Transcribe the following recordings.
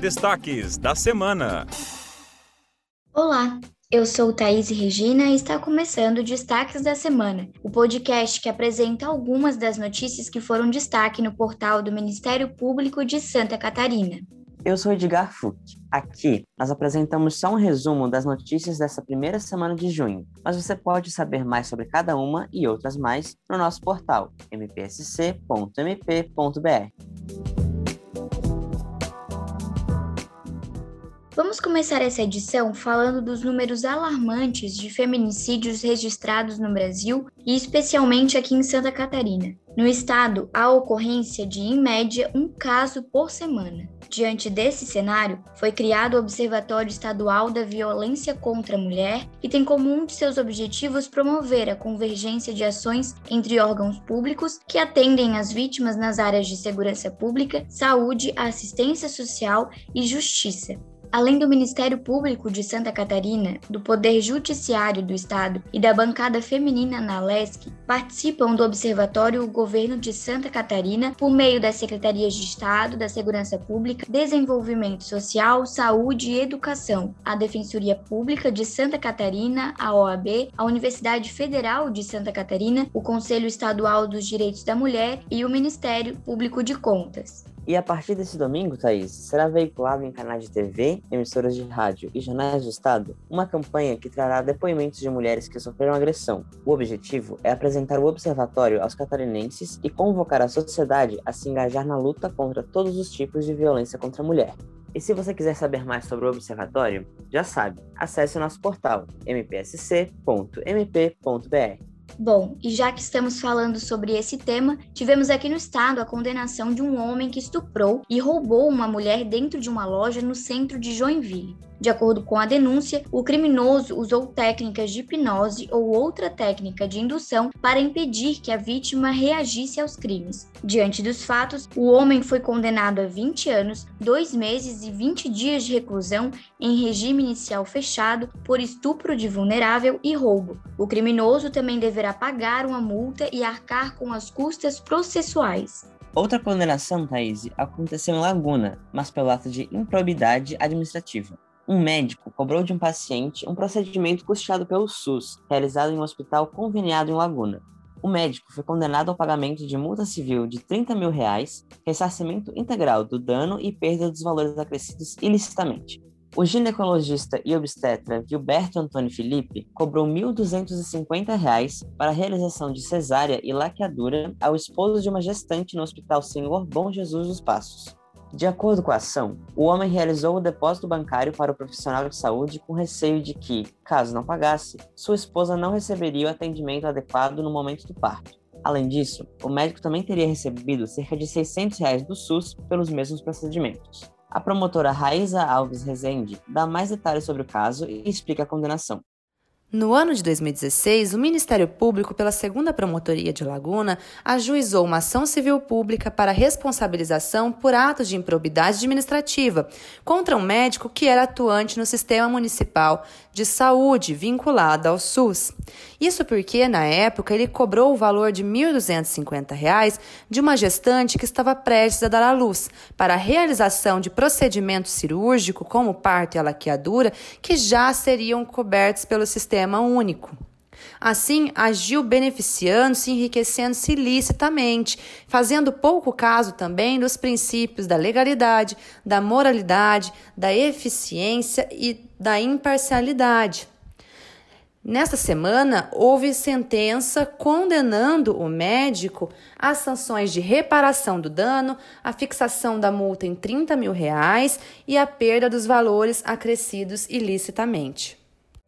destaques da semana. Olá, eu sou Thaís Regina e está começando o Destaques da Semana, o podcast que apresenta algumas das notícias que foram destaque no portal do Ministério Público de Santa Catarina. Eu sou Edgar Fuch. Aqui, nós apresentamos só um resumo das notícias dessa primeira semana de junho, mas você pode saber mais sobre cada uma e outras mais no nosso portal, mpsc.mp.br. Vamos começar essa edição falando dos números alarmantes de feminicídios registrados no Brasil e especialmente aqui em Santa Catarina. No estado, há ocorrência de, em média, um caso por semana. Diante desse cenário, foi criado o Observatório Estadual da Violência contra a Mulher, que tem como um de seus objetivos promover a convergência de ações entre órgãos públicos que atendem as vítimas nas áreas de segurança pública, saúde, assistência social e justiça. Além do Ministério Público de Santa Catarina, do Poder Judiciário do Estado e da bancada feminina na ALESC, participam do Observatório o Governo de Santa Catarina por meio das Secretarias de Estado, da Segurança Pública, Desenvolvimento Social, Saúde e Educação, a Defensoria Pública de Santa Catarina, a OAB, a Universidade Federal de Santa Catarina, o Conselho Estadual dos Direitos da Mulher e o Ministério Público de Contas. E a partir desse domingo, Thaís, será veiculado em canais de TV, emissoras de rádio e jornais do Estado uma campanha que trará depoimentos de mulheres que sofreram agressão. O objetivo é apresentar o observatório aos catarinenses e convocar a sociedade a se engajar na luta contra todos os tipos de violência contra a mulher. E se você quiser saber mais sobre o observatório, já sabe, acesse o nosso portal mpsc.mp.br. Bom, e já que estamos falando sobre esse tema, tivemos aqui no estado a condenação de um homem que estuprou e roubou uma mulher dentro de uma loja no centro de Joinville. De acordo com a denúncia, o criminoso usou técnicas de hipnose ou outra técnica de indução para impedir que a vítima reagisse aos crimes. Diante dos fatos, o homem foi condenado a 20 anos, 2 meses e 20 dias de reclusão em regime inicial fechado por estupro de vulnerável e roubo. O criminoso também deverá pagar uma multa e arcar com as custas processuais. Outra condenação, Thaís, aconteceu em Laguna, mas pelo ato de improbidade administrativa. Um médico cobrou de um paciente um procedimento custeado pelo SUS, realizado em um hospital conveniado em Laguna. O médico foi condenado ao pagamento de multa civil de R$30 mil, ressarcimento integral do dano e perda dos valores acrescidos ilicitamente. O ginecologista e obstetra Gilberto Antônio Felipe cobrou R$1.250 para a realização de cesárea e laqueadura ao esposo de uma gestante no Hospital Senhor Bom Jesus dos Passos. De acordo com a ação, o homem realizou o depósito bancário para o profissional de saúde com receio de que, caso não pagasse, sua esposa não receberia o atendimento adequado no momento do parto. Além disso, o médico também teria recebido cerca de R$600 do SUS pelos mesmos procedimentos. A promotora Raíza Alves Rezende dá mais detalhes sobre o caso e explica a condenação. No ano de 2016, o Ministério Público, pela 2ª Promotoria de Laguna, ajuizou uma ação civil pública para responsabilização por atos de improbidade administrativa contra um médico que era atuante no Sistema Municipal de Saúde vinculado ao SUS. Isso porque, na época, ele cobrou o valor de R$1.250 de uma gestante que estava prestes a dar à luz para a realização de procedimento cirúrgico como parto e a laqueadura que já seriam cobertos pelo Sistema Único. Assim, agiu beneficiando-se e enriquecendo-se ilicitamente, fazendo pouco caso também dos princípios da legalidade, da moralidade, da eficiência e da imparcialidade. Nesta semana, houve sentença condenando o médico às sanções de reparação do dano, a fixação da multa em R$30 mil e a perda dos valores acrescidos ilicitamente.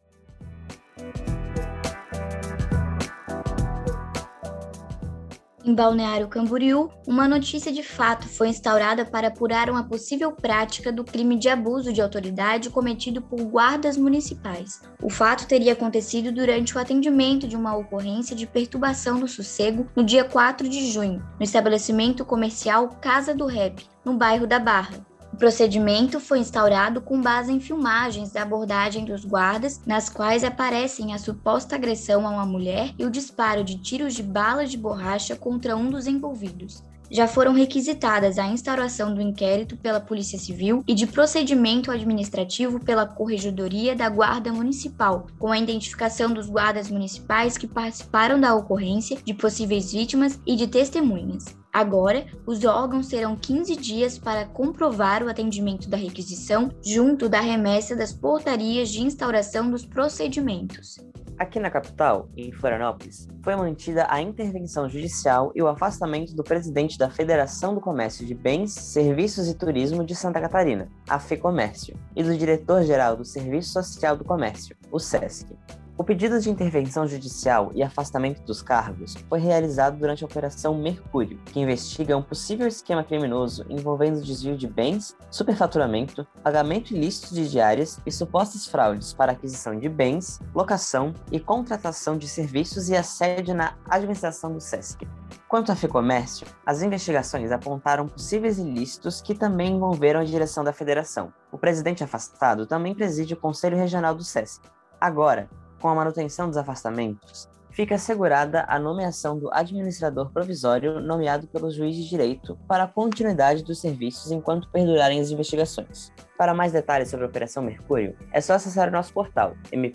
Em Balneário Camboriú, uma notícia de fato foi instaurada para apurar uma possível prática do crime de abuso de autoridade cometido por guardas municipais. O fato teria acontecido durante o atendimento de uma ocorrência de perturbação do sossego no dia 4 de junho, no estabelecimento comercial Casa do Rap, no bairro da Barra. O procedimento foi instaurado com base em filmagens da abordagem dos guardas, nas quais aparecem a suposta agressão a uma mulher e o disparo de tiros de balas de borracha contra um dos envolvidos. Já foram requisitadas a instauração do inquérito pela Polícia Civil e de procedimento administrativo pela Corregedoria da Guarda Municipal, com a identificação dos guardas municipais que participaram da ocorrência, de possíveis vítimas e de testemunhas. Agora, os órgãos terão 15 dias para comprovar o atendimento da requisição junto da remessa das portarias de instauração dos procedimentos. Aqui na capital, em Florianópolis, foi mantida a intervenção judicial e o afastamento do presidente da Federação do Comércio de Bens, Serviços e Turismo de Santa Catarina, a FEComércio, e do diretor-geral do Serviço Social do Comércio, o SESC. O pedido de intervenção judicial e afastamento dos cargos foi realizado durante a Operação Mercúrio, que investiga um possível esquema criminoso envolvendo desvio de bens, superfaturamento, pagamento ilícito de diárias e supostas fraudes para aquisição de bens, locação e contratação de serviços e assédio na administração do SESC. Quanto à FEComércio, as investigações apontaram possíveis ilícitos que também envolveram a direção da federação. O presidente afastado também preside o Conselho Regional do SESC. Agora, com a manutenção dos afastamentos, fica assegurada a nomeação do administrador provisório nomeado pelo juiz de direito para a continuidade dos serviços enquanto perdurarem as investigações. Para mais detalhes sobre a Operação Mercúrio, é só acessar o nosso portal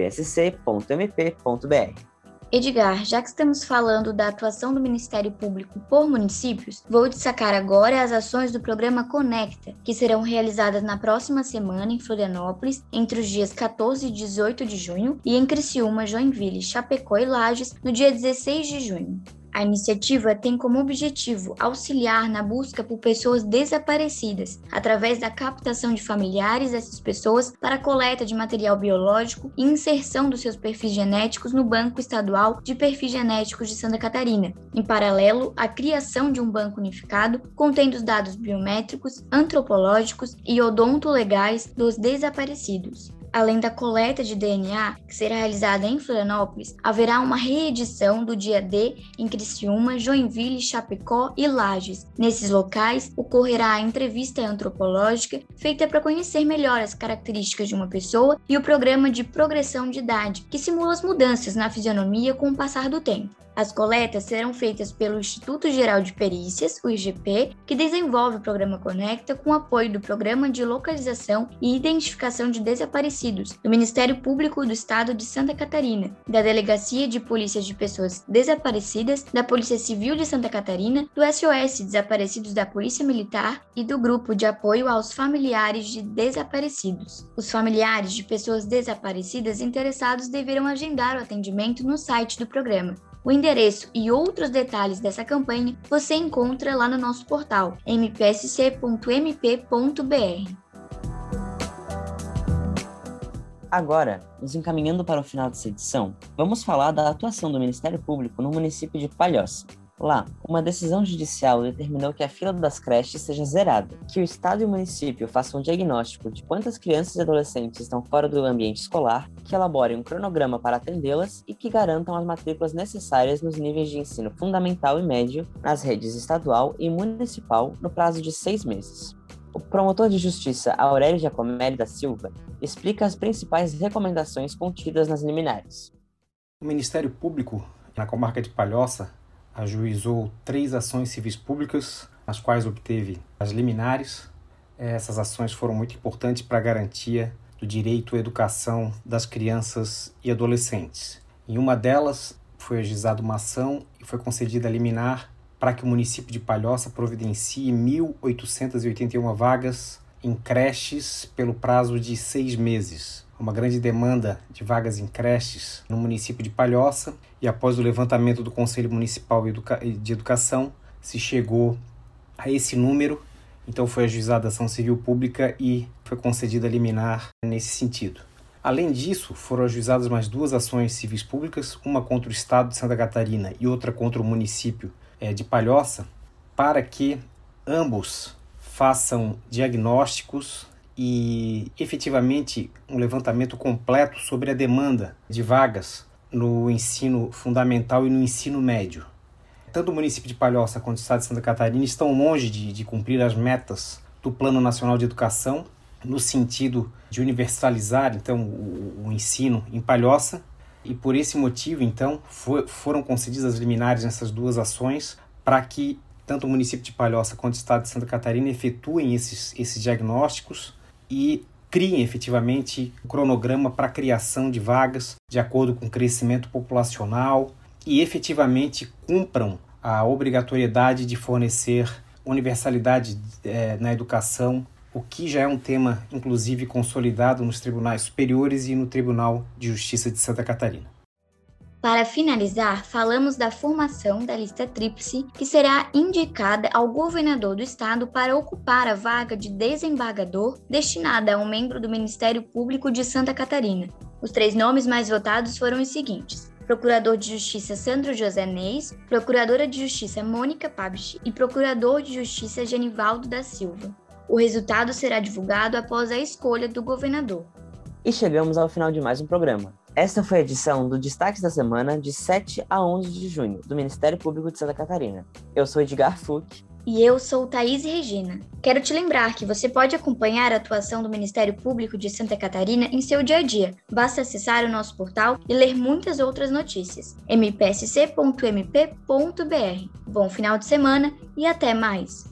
mpsc.mp.br. Edgar, já que estamos falando da atuação do Ministério Público por municípios, vou destacar agora as ações do programa Conecta, que serão realizadas na próxima semana em Florianópolis, entre os dias 14 e 18 de junho, e em Criciúma, Joinville, Chapecó e Lages, no dia 16 de junho. A iniciativa tem como objetivo auxiliar na busca por pessoas desaparecidas, através da captação de familiares dessas pessoas para a coleta de material biológico e inserção dos seus perfis genéticos no Banco Estadual de Perfis Genéticos de Santa Catarina, em paralelo à criação de um banco unificado contendo os dados biométricos, antropológicos e odontolegais dos desaparecidos. Além da coleta de DNA, que será realizada em Florianópolis, haverá uma reedição do dia D em Criciúma, Joinville, Chapecó e Lages. Nesses locais, ocorrerá a entrevista antropológica feita para conhecer melhor as características de uma pessoa e o programa de progressão de idade, que simula as mudanças na fisionomia com o passar do tempo. As coletas serão feitas pelo Instituto Geral de Perícias, o IGP, que desenvolve o programa Conecta com apoio do Programa de Localização e Identificação de Desaparecidos, do Ministério Público do Estado de Santa Catarina, da Delegacia de Polícia de Pessoas Desaparecidas, da Polícia Civil de Santa Catarina, do SOS Desaparecidos da Polícia Militar e do Grupo de Apoio aos Familiares de Desaparecidos. Os familiares de pessoas desaparecidas interessados deverão agendar o atendimento no site do programa. O endereço e outros detalhes dessa campanha você encontra lá no nosso portal mpsc.mp.br. Agora, nos encaminhando para o final dessa edição, vamos falar da atuação do Ministério Público no município de Palhoça. Lá, uma decisão judicial determinou que a fila das creches seja zerada, que o Estado e o município façam um diagnóstico de quantas crianças e adolescentes estão fora do ambiente escolar, que elaborem um cronograma para atendê-las e que garantam as matrículas necessárias nos níveis de ensino fundamental e médio nas redes estadual e municipal no prazo de 6 meses. O promotor de justiça Aurélio Giacomelli da Silva explica as principais recomendações contidas nas liminares. O Ministério Público, na comarca de Palhoça, ajuizou 3 ações civis públicas, nas quais obteve as liminares. Essas ações foram muito importantes para a garantia do direito à educação das crianças e adolescentes. Em uma delas, foi ajuizada uma ação e foi concedida a liminar para que o município de Palhoça providencie 1.881 vagas em creches pelo prazo de 6 meses. Uma grande demanda de vagas em creches no município de Palhoça, e após o levantamento do Conselho Municipal de Educação, se chegou a esse número, então foi ajuizada a ação civil pública e foi concedida a liminar nesse sentido. Além disso, foram ajuizadas mais 2 ações civis públicas, uma contra o Estado de Santa Catarina e outra contra o município de Palhoça, para que ambos façam diagnósticos e efetivamente um levantamento completo sobre a demanda de vagas no ensino fundamental e no ensino médio. Tanto o município de Palhoça quanto o Estado de Santa Catarina estão longe de cumprir as metas do Plano Nacional de Educação, no sentido de universalizar então o ensino em Palhoça, e por esse motivo então foram concedidas as liminares nessas 2 ações para que tanto o município de Palhoça quanto o estado de Santa Catarina efetuem esses diagnósticos e criem efetivamente um cronograma para a criação de vagas de acordo com o crescimento populacional e efetivamente cumpram a obrigatoriedade de fornecer universalidade na educação, o que já é um tema, inclusive, consolidado nos tribunais superiores e no Tribunal de Justiça de Santa Catarina. Para finalizar, falamos da formação da lista tríplice, que será indicada ao governador do estado para ocupar a vaga de desembargador destinada a um membro do Ministério Público de Santa Catarina. Os 3 nomes mais votados foram os seguintes: Procurador de Justiça Sandro José Neis, Procuradora de Justiça Mônica Pabst e Procurador de Justiça Genivaldo da Silva. O resultado será divulgado após a escolha do governador. E chegamos ao final de mais um programa. Esta foi a edição do Destaques da Semana de 7 a 11 de junho, do Ministério Público de Santa Catarina. Eu sou Edgar Fuch. E eu sou Thaís Regina. Quero te lembrar que você pode acompanhar a atuação do Ministério Público de Santa Catarina em seu dia a dia. Basta acessar o nosso portal e ler muitas outras notícias. mpsc.mp.br. Bom final de semana e até mais!